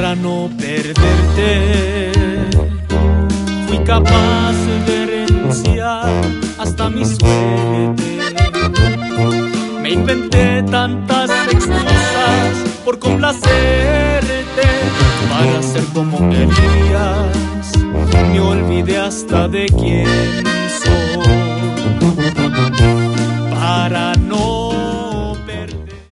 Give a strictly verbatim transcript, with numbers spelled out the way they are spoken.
para no perderte. Fui capaz de renunciar hasta mi suerte. Me inventé tantas excusas por complacerte, para ser como querías. Me olvidé hasta de quién